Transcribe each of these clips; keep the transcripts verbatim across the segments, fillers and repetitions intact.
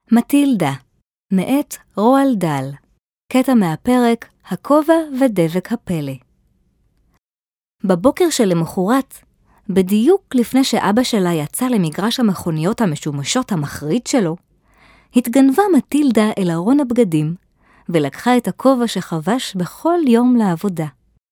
מטילדה, מאת רואלד דאל, קטע מהפרק הכובע ודבק הפלא. בבוקר שלמחרת, בדיוק לפני שאבא שלה יצא למגרש המכוניות המשומשות המחריד שלו, התגנבה מטילדה אל ארון הבגדים, ולקחה את הכובע שחבש בכל יום לעבודה.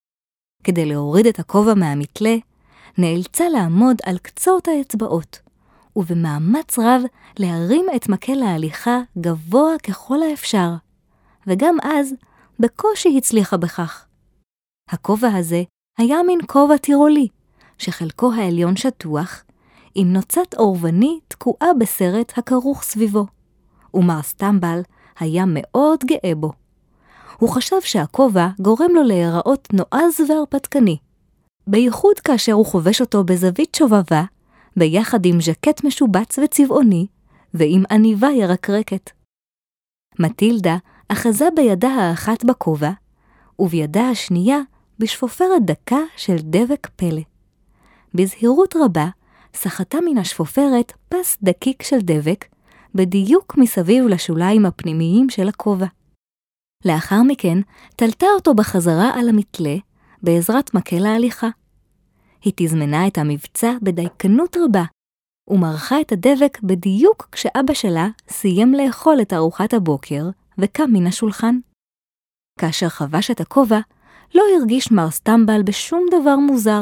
כדי להוריד את הכובע מהמתלה, נאלצה לעמוד על קצות האצבעות, ובמאמץ רב להרים את מקל ההליכה גבוה ככל האפשר, וגם אז בקושי הצליחה בכך. הכובע הזה היה מין כובע טירולי, שחלקו העליון שטוח, עם נוצת אורבני תקועה בסרט הכרוך סביבו, ומר סטמבל היה מאוד גאה בו. הוא חשב שהכובע גורם לו להיראות נועז והרפתקני, בייחוד כאשר הוא חובש אותו בזווית שובבה, ביחד עם ז'קט משובץ וצבעוני, ועם עניבה ירקרקת. מטילדה אחזה בידה האחת בכובע, ובידה השנייה בשפופרת דקה של דבק פלא. בזהירות רבה סחטה מן השפופרת פס דקיק של דבק, בדיוק מסביב לשוליים הפנימיים של הכובע. לאחר מכן תלתה אותו בחזרה על המתלה, בעזרת מקל ההליכה. היא תזמנה את המבצע בדייקנות רבה, ומרחה את הדבק בדיוק כשאבא שלה סיים לאכול את ארוחת הבוקר וקם מן השולחן. כאשר חבש את הכובע, לא הרגיש מר סטמבל בשום דבר מוזר.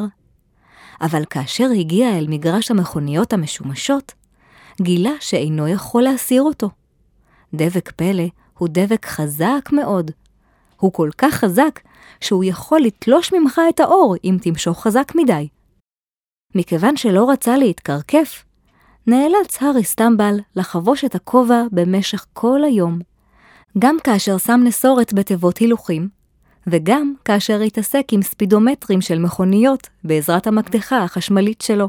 אבל כאשר הגיע אל מגרש המכוניות המשומשות, גילה שאינו יכול להסיר אותו. דבק פלא הוא דבק חזק מאוד. הוא כל כך חזק שהוא יכול לתלוש ממך את האור אם תמשוך חזק מדי. מכיוון שלא רצה להתקרקף, נאלץ הארי סטמבל לחבוש את הכובע במשך כל היום, גם כאשר שם נסורת בתיבות הילוכים, וגם כאשר התעסק עם ספידומטרים של מכוניות בעזרת המקדחה החשמלית שלו.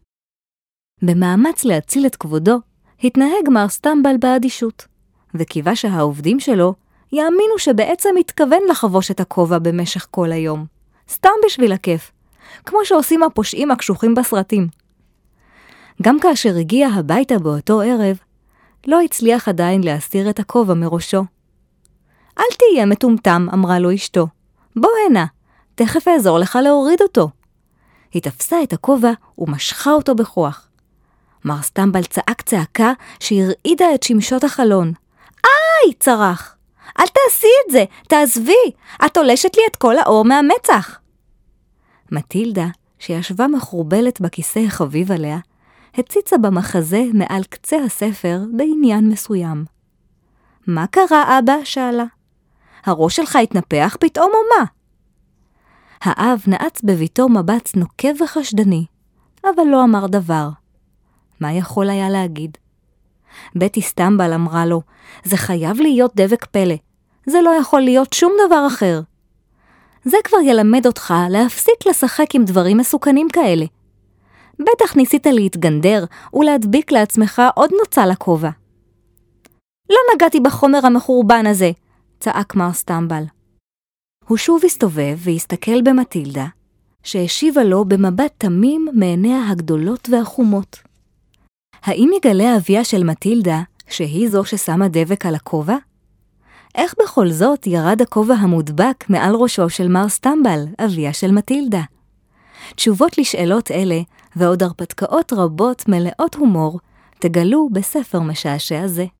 במאמץ להציל את כבודו, התנהג מר סטמבל באדישות, וקיווה שהעובדים שלו יאמינו שבעצם התכוון לחבוש את הכובע במשך כל היום, סתם בשביל הכיף, כמו שעושים הפושעים הקשוחים בסרטים. גם כאשר הגיע הביתה באותו ערב, לא הצליח עדיין להסיר את הכובע מראשו. אל תהיה מטומטם, אמרה לו אשתו. בוא הנה, תכף אעזור לך להוריד אותו. היא תפסה את הכובע ומשכה אותו בכוח. מר סטמבל צעק צעקה שהרעידה את שמשות החלון. איי, צרח! אל תעשי את זה, תעזבי, את תולשת לי את כל האור מהמצח. מטילדה, שישבה מחורבלת בכיסא החביב עליה, הציצה במחזה מעל קצה הספר בעניין מסוים. מה קרה, אבא? שאלה. הראש שלך התנפח פתאום או מה? האב נעץ בביתו מבט נוקב וחשדני, אבל לא אמר דבר. מה יכול היה להגיד? בטי סטמבל אמרה לו, זה חייב להיות דבק פלא, זה לא יכול להיות שום דבר אחר. זה כבר ילמד אותך להפסיק לשחק עם דברים מסוכנים כאלה. בטח ניסית להתגנדר ולהדביק לעצמך עוד נוצה לכובע. לא נגעתי בחומר המחורבן הזה, צעק מר סטמבל. הוא שוב הסתובב והסתכל במטילדה, שהשיבה לו במבט תמים מעיניה הגדולות והחומות. האם יגלה אביה של מטילדה שהיא זו ששמה דבק על הכובע? איך בכל זאת ירד הכובע המודבק מעל ראשו של מר סטמבל, אביה של מטילדה? תשובות לשאלות אלה ועוד הרפתקאות רבות מלאות הומור תגלו בספר משעשע זה.